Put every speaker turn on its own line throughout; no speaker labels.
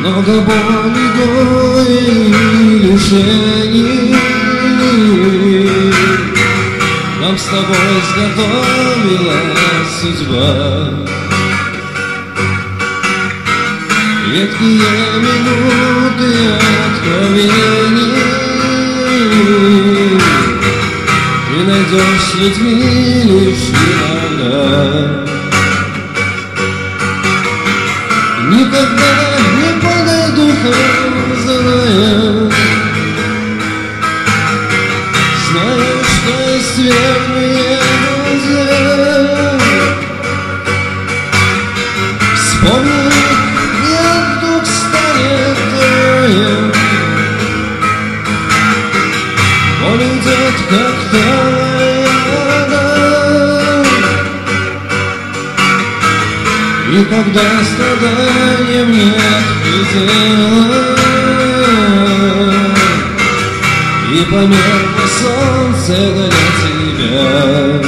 Много боли, горя и лишений нам с тобой изготовила судьба. Редкие минуты откровений ты найдешь с людьми лишь иногда. Никогда не падай духом, зная, что есть верные друзья. Вспомни, мне вдруг станет троем, он идет как талая вода. И когда страданиям нет предела, и померкло солнце для тебя,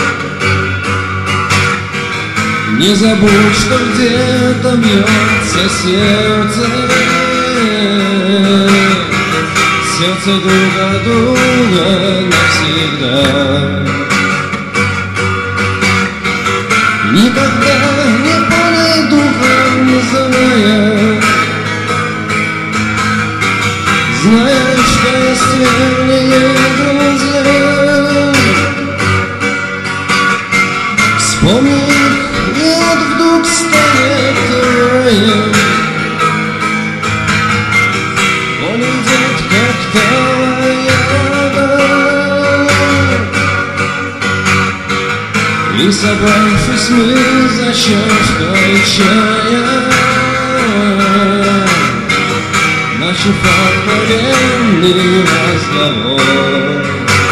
не забудь, что где-то бьется сердце, сердце друг от друга навсегда. Никогда не падай духом, зная, что есть верные друзья. Вспомни их, нет, вдруг станет раем, он идет как талая вода. И собравшись мы за чашкой чая, начав откровенный разговор,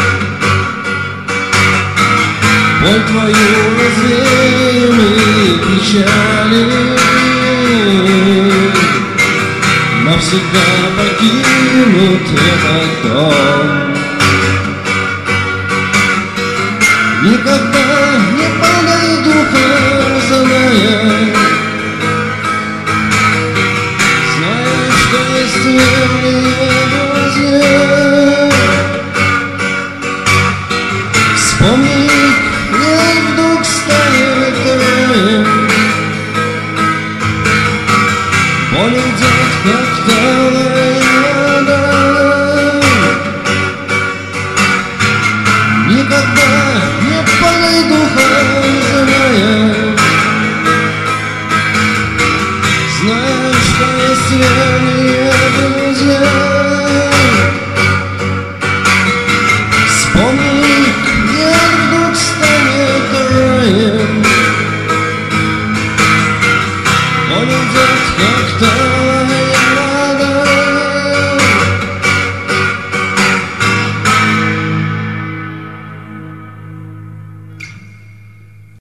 боль твою развеем и печали, навсегда покинут этот дом. Никогда не падай духом, зная, что есть верные друзья. Вспомни их, мне вдруг станет раем, боль идет как талая вода. Никогда не падай духом, зная, что есть верные друзья. Вспомни их, нет, вдруг станет раем, он идет как-то